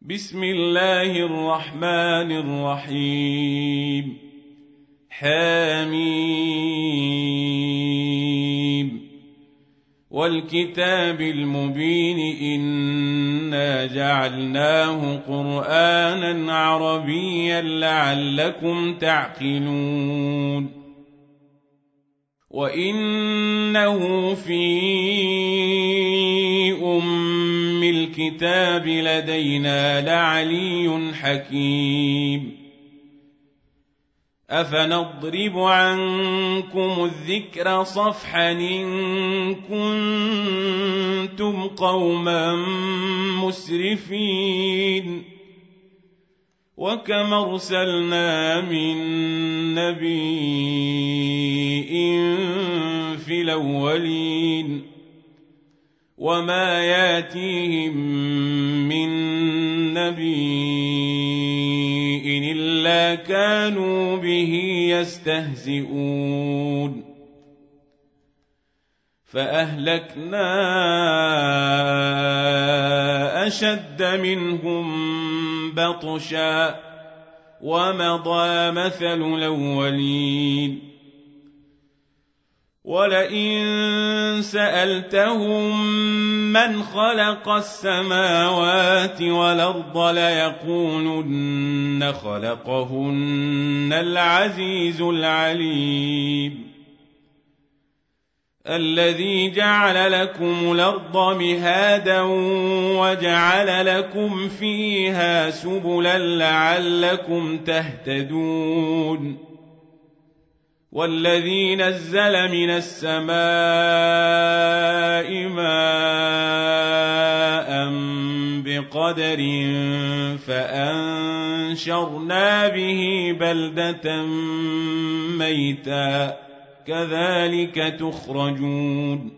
بسم الله الرحمن الرحيم حميم والكتاب المبين إنا جعلناه قرآنا عربيا لعلكم تعقلون وإنه في أم الكتاب لدينا لعلي حكيم أفنضرب عنكم الذكر صفحا إن كنتم قوما مسرفين وكم أرسلنا من نبي في الأولين وما ياتيهم من نبي إلا كانوا به يستهزئون فأهلكنا أشد منهم بطشا ومضى مثل الأولين ولئن سألتهم من خلق السماوات والأرض ليقولن خلقهن العزيز العليم الذي جعل لكم الأرض مهادا وجعل لكم فيها سبلا لعلكم تهتدون والذي نزل من السماء ماء بقدر فأنشرنا به بلدة ميتا كذلك تخرجون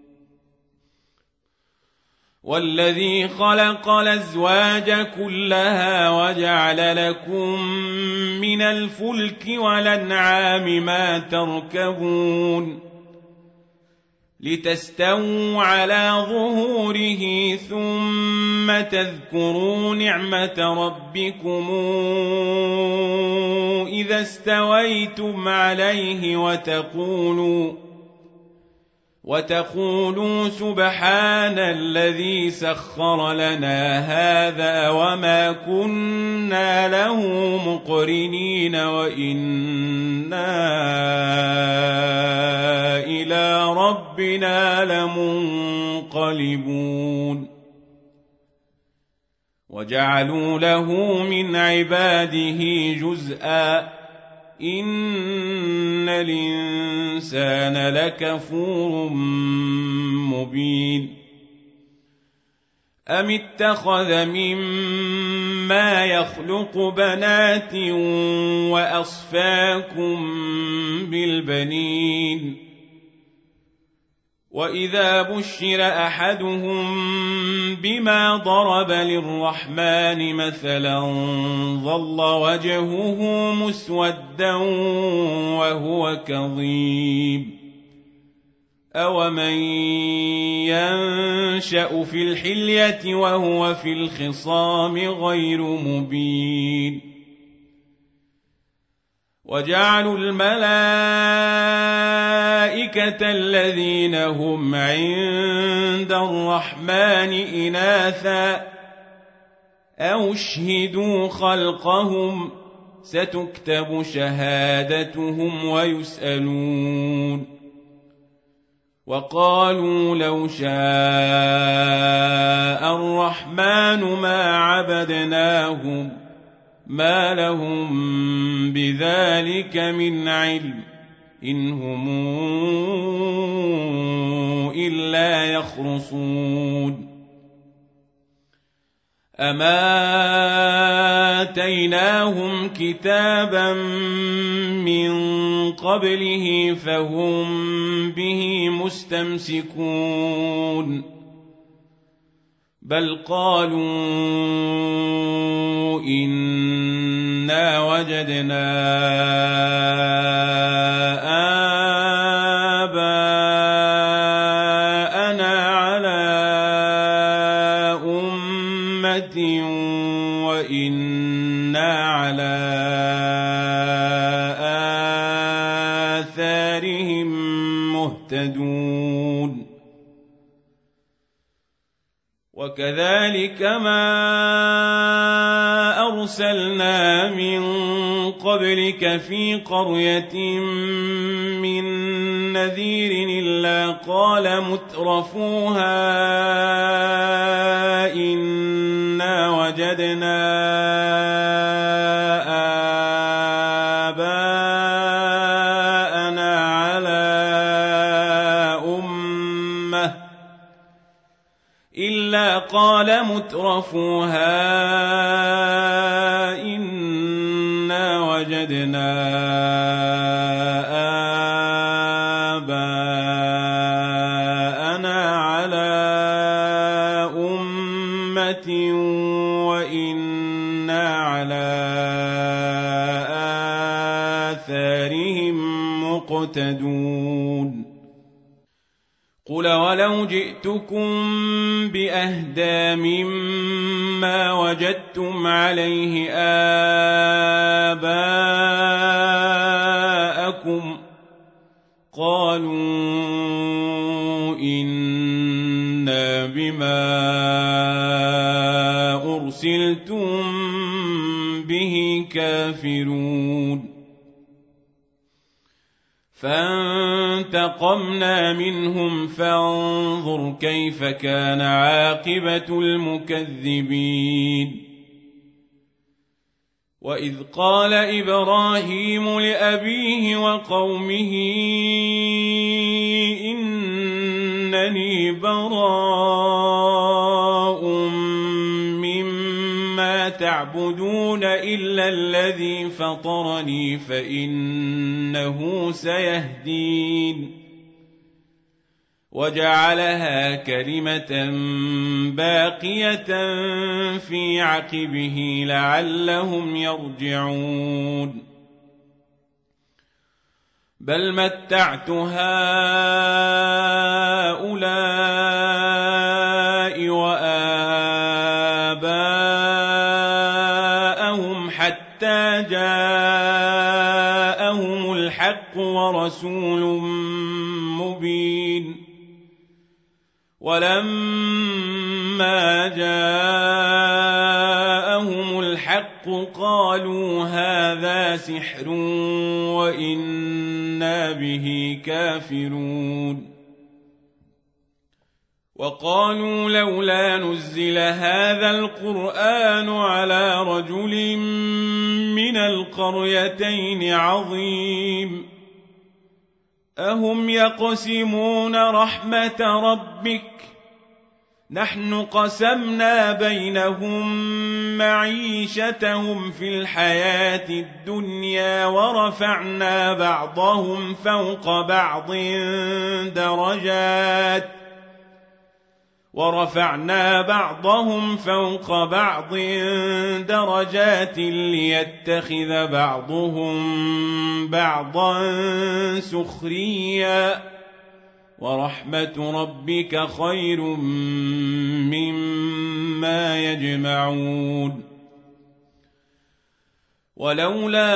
والذي خلق الأزواج كلها وجعل لكم من الفلك والأنعام ما تركبون لتستووا على ظهوره ثم تذكروا نعمة ربكم إذا استويتم عليه وتقولوا سبحان الذي سخر لنا هذا وما كنا له مقرنين وإنا إلى ربنا لمنقلبون وجعلوا له من عباده جزءا إن الإنسان لكفور مبين أم اتخذ مما يخلق بنات وأصفاكم بالبنين وإذا بشر أحدهم بما ضرب للرحمن مثلا ظل وجهه مسودا وهو كظيم أومن ينشأ في الحلية وهو في الخصام غير مبين وجعلوا الملائكة الذين هم عند الرحمن إناثا أو اشهدوا خلقهم ستكتب شهادتهم ويسألون وقالوا لو شاء الرحمن ما عبدناهم ما لهم بذلك من علم إن هم إلا يخرصون أما آتيناهم كتابا من قبله فهم به مستمسكون بل قالوا إنا وجدنا آباءنا على أمة وإنا على آثارهم مهتدون وكذلك ما أرسلنا من قبلك في قرية من نذير إلا قال مترفوها إنا وجدنا آباءنا على أمة إلا قال مترفوها إنا وجدنا آباءنا على أمة وإنا على آثارهم مقتدون قل ولو جئتكم بأهدى مما وجدتم عليه آباءكم قالوا إنا بما أرسلتم به كافرون فانتقمنا منهم فانظر كيف كان عاقبة المكذبين وإذ قال إبراهيم لأبيه وقومه إنني براء مما تعبدون إلا الذي فطرني فإنه سيهدين وجعلها كلمة باقية في عقبه لعلهم يرجعون بل متعت هؤلاء وآباءهم حتى جاءهم الحق ورسول مبين ولما جاءهم الحق قالوا هذا سحر وإنا به كافرون وقالوا لولا نزل هذا القرآن على رجل من القريتين عظيم أهم يقسمون رحمة ربك نحن قسمنا بينهم معيشتهم في الحياة الدنيا ورفعنا بعضهم فوق بعض درجات ليتخذ بعضهم بعضا سخريا ورحمة ربك خير مما يجمعون ولولا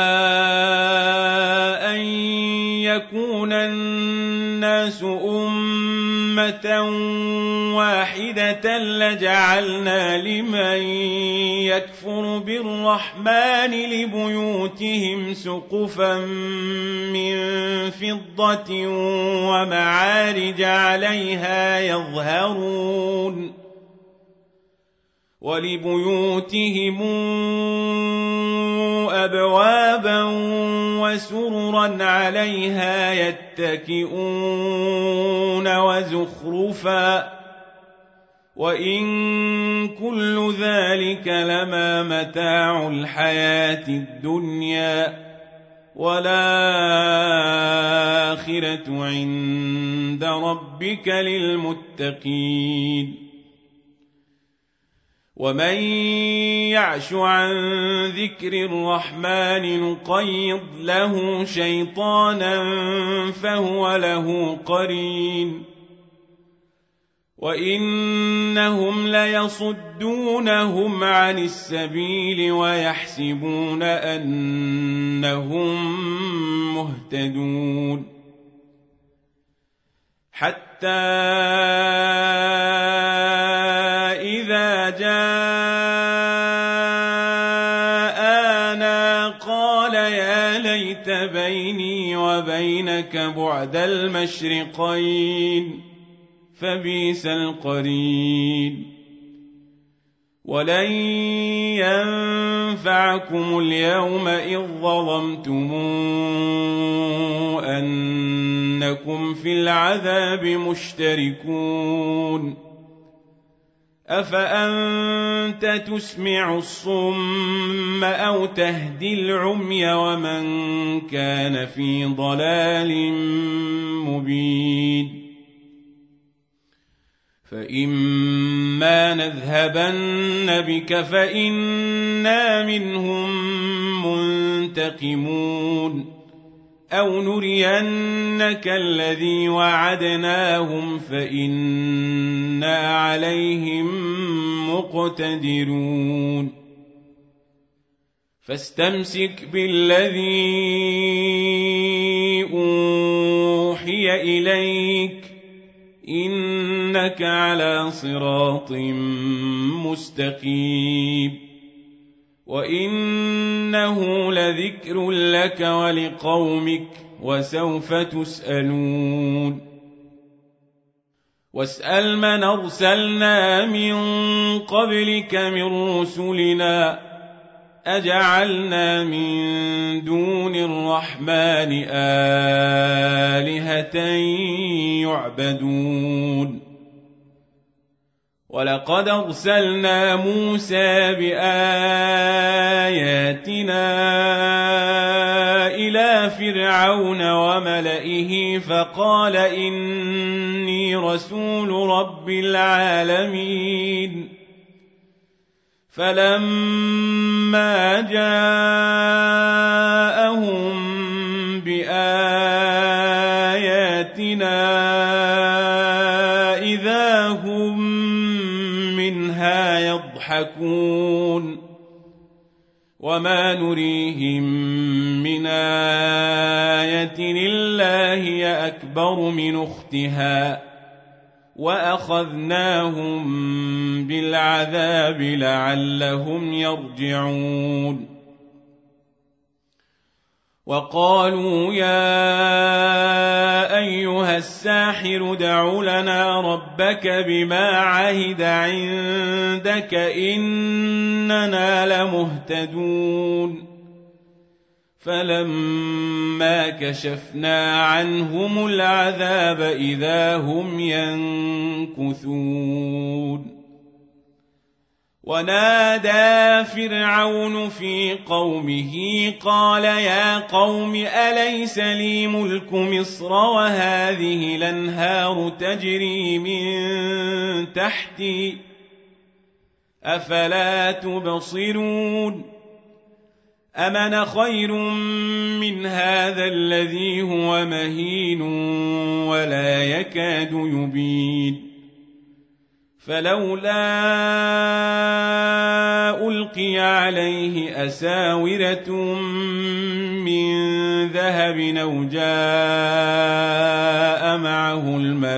أن يكون الناس أمة واحدة لجعلنا لمن يكفر بالرحمن لبيوتهم سقفا من فضة ومعارج عليها يظهرون ولبيوتهم أبوابا وسررا عليها يتكئون وزخرفا وإن كل ذلك لما متاع الحياة الدنيا والآخرة عند ربك للمتقين ومن يعش عن ذكر الرحمن نقيض له شيطانا فهو له قرين وإنهم ليصدونهم عن السبيل ويحسبون أنهم مهتدون حتى إذا جاءنا قال يا ليت بيني وبينك بعد المشرقين فبئس القرين ولن ينفعكم اليوم إذ ظلمتم أنكم في العذاب مشتركون أفأنت تسمع الصم أو تهدي العمي ومن كان في ضلال مبين فإما نذهبن بك فإنا منهم منتقمون أو نرينك الذي وعدناهم فإنا عليهم مقتدرون فاستمسك بالذي أوحي إليك إنك على صراط مستقيم وإنه لذكر لك ولقومك وسوف تسألون واسأل من أرسلنا من قبلك من رسلنا أجعلنا من دون الرحمن آلهة يعبدون ولقد أرسلنا موسى بآياتنا إلى فرعون وملئه فقال إني رسول رب العالمين فلما جاءهم بآياتنا إذا هم منها يضحكون وما نريهم من آية إلا هي أكبر من أختها وأخذناهم بالعذاب لعلهم يرجعون وقالوا يا أيها الساحر ادع لنا ربك بما عهد عندك إننا لمهتدون فلما كشفنا عنهم العذاب إذا هم ينكثون ونادى فرعون في قومه قال يا قوم أليس لي ملك مصر وهذه الأنهار تجري من تحتي أفلا تبصرون أمن خير من هذا الذي هو مهين ولا يكاد يبين فلولا ألقي عليه أساورة من ذهب أو جاء معه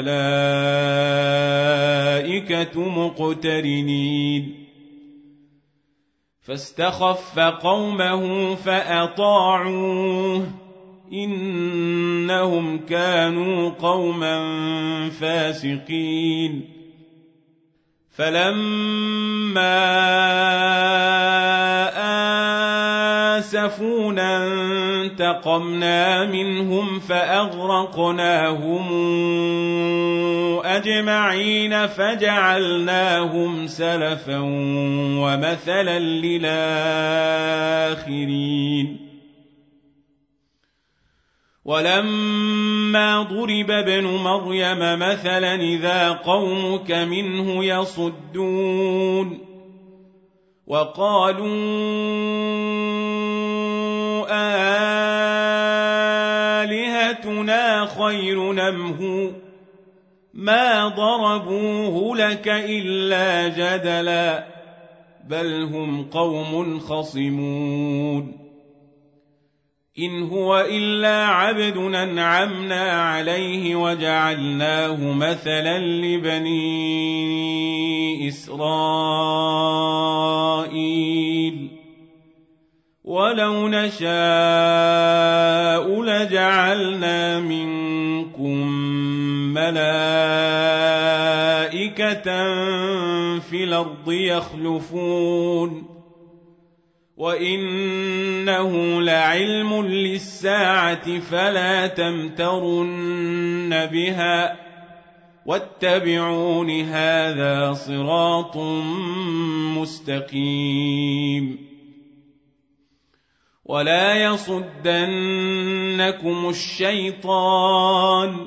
الملائكة مقترنين فاستخف قومه فأطاعوه إنهم كانوا قوما فاسقين فلما آسفونا انتقمنا منهم فأغرقناهم أجمعين فجعلناهم سلفا ومثلا للآخرين ولما ضرب ابن مريم مثلا إذا قومك منه يصدون وقالوا آلهتنا خير أم هو ما ضربوه لك إلا جدلا بل هم قوم خصمون إن هو إلا عبد أنعمنا عليه وجعلناه مثلا لبني إسرائيل ولو نشاء لجعلنا منكم ملائكة في الأرض يخلفون وإنه لعلم للساعة فلا تمترن بها واتبعون هذا صراط مستقيم ولا يصدنكم الشيطان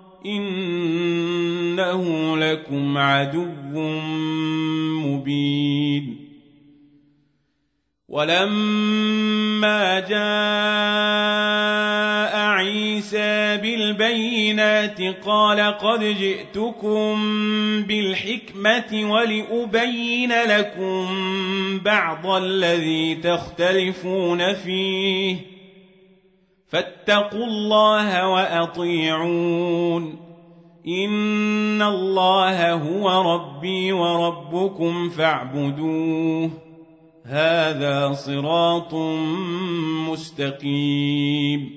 إنه لكم عدو مبين ولما جاء عيسى بالبينات قال قد جئتكم بالحكمة ولأبين لكم بعض الذي تختلفون فيه فاتقوا الله وأطيعون إن الله هو ربي وربكم فاعبدوه هذا صراط مستقيم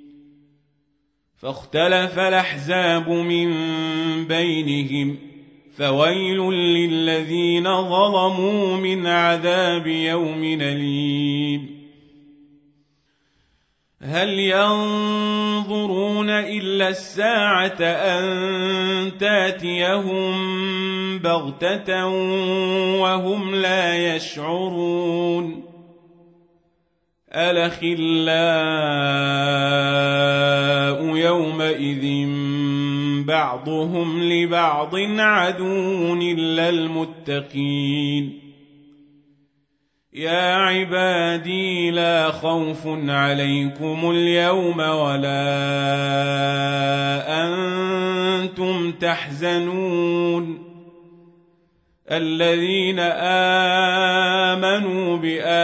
فاختلف الأحزاب من بينهم فويل للذين ظلموا من عذاب يوم أليم هل ينظرون إلا الساعة أن تأتيهم بغتة وهم لا يشعرون الأخلاء يومئذ بعضهم لبعض عدو إلا المتقين يا عبادي لا خوف عليكم اليوم ولا أنتم تحزنون الذين آمنوا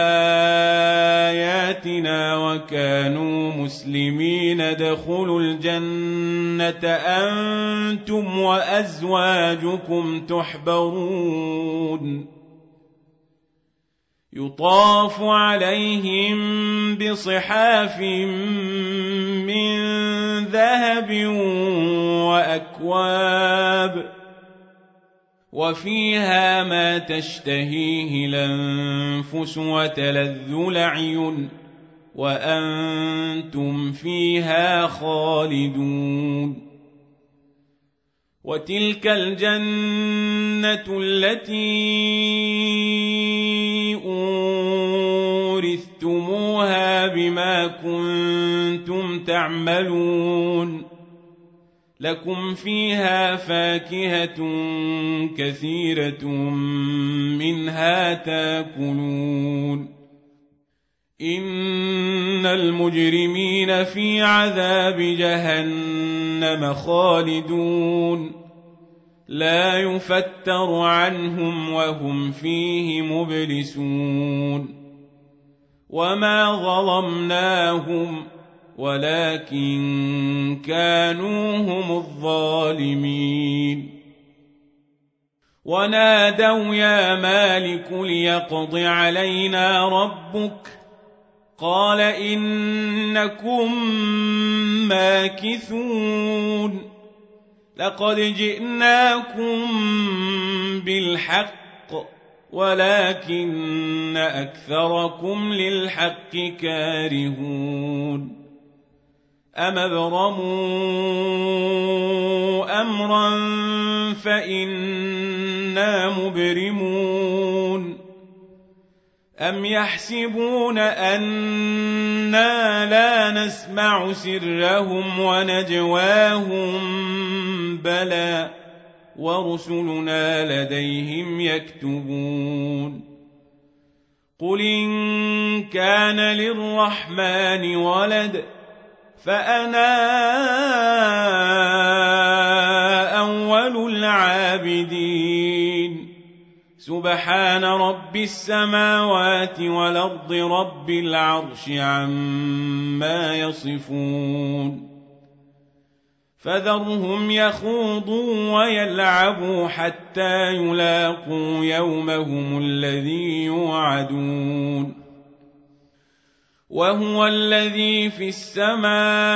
بآياتنا وكانوا مسلمين ادخلوا الجنة أنتم وأزواجكم تحبرون يطاف عليهم بصحاف من ذهب وأكواب وفيها ما تشتهيه الأنفس وتلذ الأعين وأنتم فيها خالدون وتلك الجنة التي أورثتموها بما كنتم تعملون لكم فيها فاكهة كثيرة منها تاكلون إن المجرمين في عذاب جهنم خالدون لا يفتر عنهم وهم فيه مبلسون وما ظلمناهم ولكن كانوا هم الظالمين ونادوا يا مالك ليقض علينا ربك قال إنكم ماكثون لقد جئناكم بالحق ولكن أكثركم للحق كارهون أم ابرموا أمرا فإنا مبرمون أم يحسبون أنا لا نسمع سرهم ونجواهم بلى ورسلنا لديهم يكتبون قل إن كان للرحمن ولد فأنا أول العابدين سبحان رب السماوات والأرض رب العرش عما يصفون فذرهم يخوضوا ويلعبوا حتى يلاقوا يومهم الذي يوعدون وهو الذي في السماء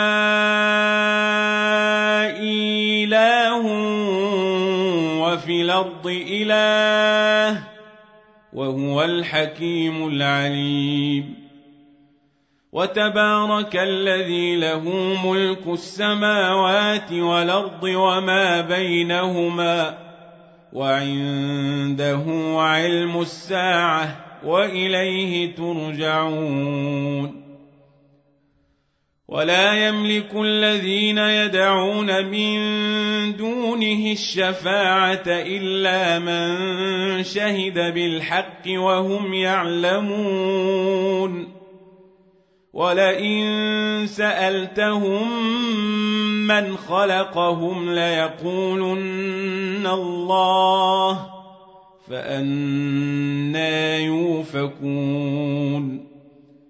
إله وفي الأرض إله وهو الحكيم العليم وتبارك الذي له ملك السماوات والأرض وما بينهما وعنده علم الساعة وإليه ترجعون ولا يملك الذين يدعون من دونه الشفاعة إلا من شهد بالحق وهم يعلمون ولئن سألتهم من خلقهم ليقولن الله فأنى يؤفكون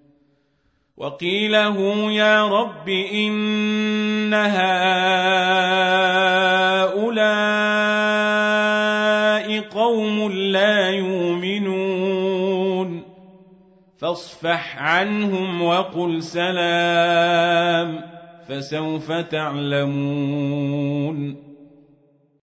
وقيله يا رب إن هؤلاء قوم لا يؤمنون فاصفح عنهم وقل سلام فسوف تعلمون